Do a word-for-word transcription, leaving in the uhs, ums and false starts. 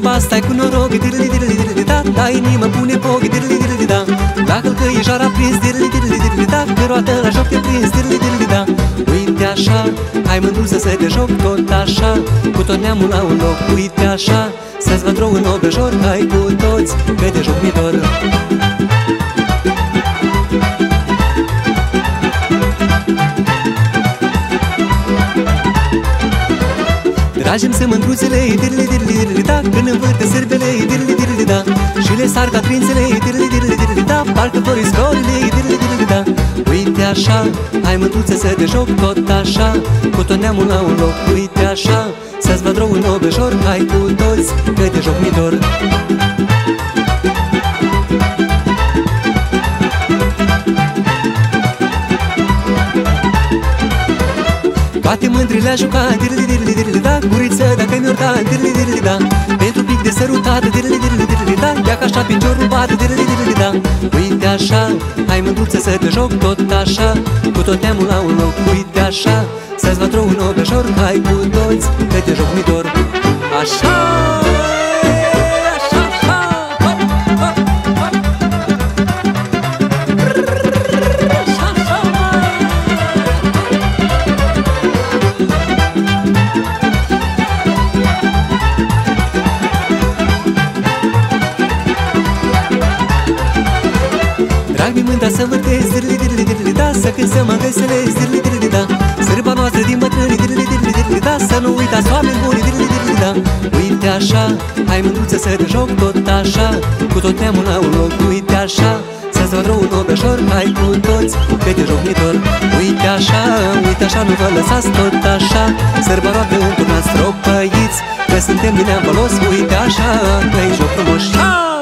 pas, stai cu noroc, dirli dirli dirli da. La inimă pune foc, dirli dirli da. La călcăișoara aprins, dirli dirli dirli da. Pe roată la joc te prins, dirli dirli da. Uite așa, hai mândruță să te joc tot așa, cu tot neamul la un loc. Uite așa, să-ți văd rău în obrăjor, hai cu toți, că te joc mi dor. Tragem să mândruțele, dirli dirli dirli da. Când învârte sârbele, dirli dirli da. Și le sar ca prințele, dirli dirli dirli da. Parcă flori scorile, dirli dirli da. Uite așa, hai mândruță să te joc tot așa, cu tot neamul la un loc. Uite așa, să-ți văd rău în obrăjor, hai cu toți, că te joc mi dor. Toate mândrile a jucat, dirli dirli dirli da. Guriță dacă mi-or da, dirli dirli da. Pentru pic de sărutat, dirli dirli dirli da. Ia ca așa piciorul bat, dirli dirli da. Uite așa, hai mândruță să te joc tot așa, cu tot neamul la un loc. Uite așa, să-ți văd rău în obrăjor, hai cu toți, că te joc mi dor. Așa! Drag-mi mânta să vârtezi, dirli dirli dirli da. Să cânt să mă găselezi, dirli dirli da. Sârba noastră din bătrâni, dirli dirli dirli da. Să nu uitați oameni buni, dirli dirli da. Uite așa, hai mândruță să te joc tot așa, cu tot neamul la un loc. Uite așa, să-ți văd rău în obrăjor, hai cu toți, că te joc mi dor. Uite așa, uite așa, nu vă lăsați tot așa. Sârba roagă într-una stropăiți, că suntem din neam folos. Uite așa, că-i joc frumos.